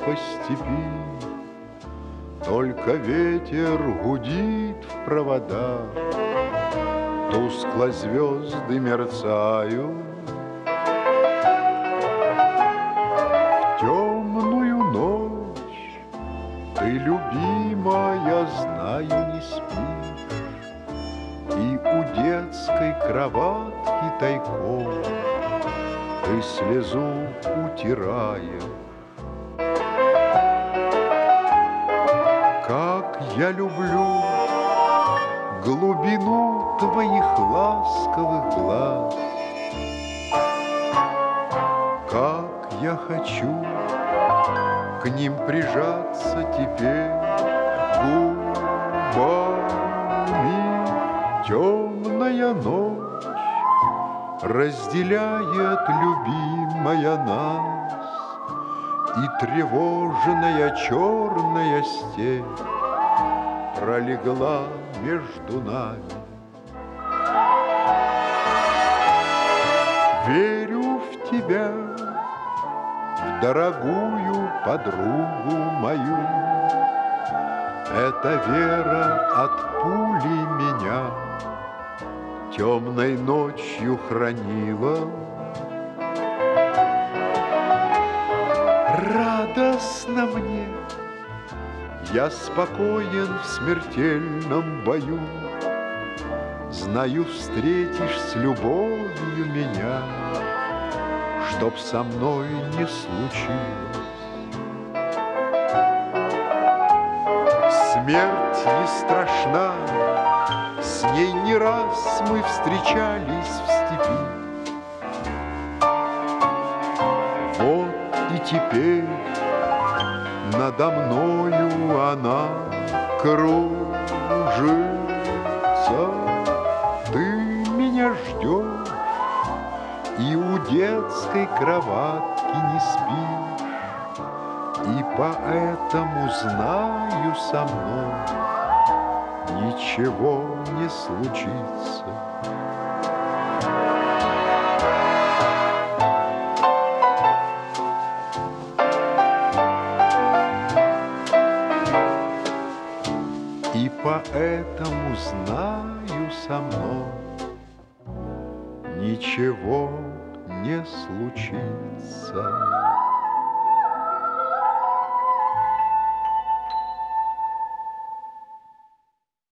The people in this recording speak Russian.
по степи, только ветер гудит в проводах, тускло звезды мерцают. В темную ночь ты, любимая, знаю, не спишь, и у детской кроватки тайком ты слезу утираешь. Как я люблю глубину твоих ласковых глаз, как я хочу к ним прижаться теперь губами. Темная ночь разделяет, любимая, нас, и тревожная черная степь пролегла между нами. Верю в тебя, в дорогую подругу мою. Эта вера от пули меня темной ночью хранила. Радостно мне, я спокоен в смертельном бою. Знаю, встретишь с любовью меня, чтоб со мной не случилось. Смерть не страшна, с ней не раз мы встречались в степи. Вот и теперь надо мною она кружится. Ты меня ждешь и у детской кроватки не спишь, и поэтому знаю, со мной ничего не случится. И поэтому знаю, со мной ничего не случится.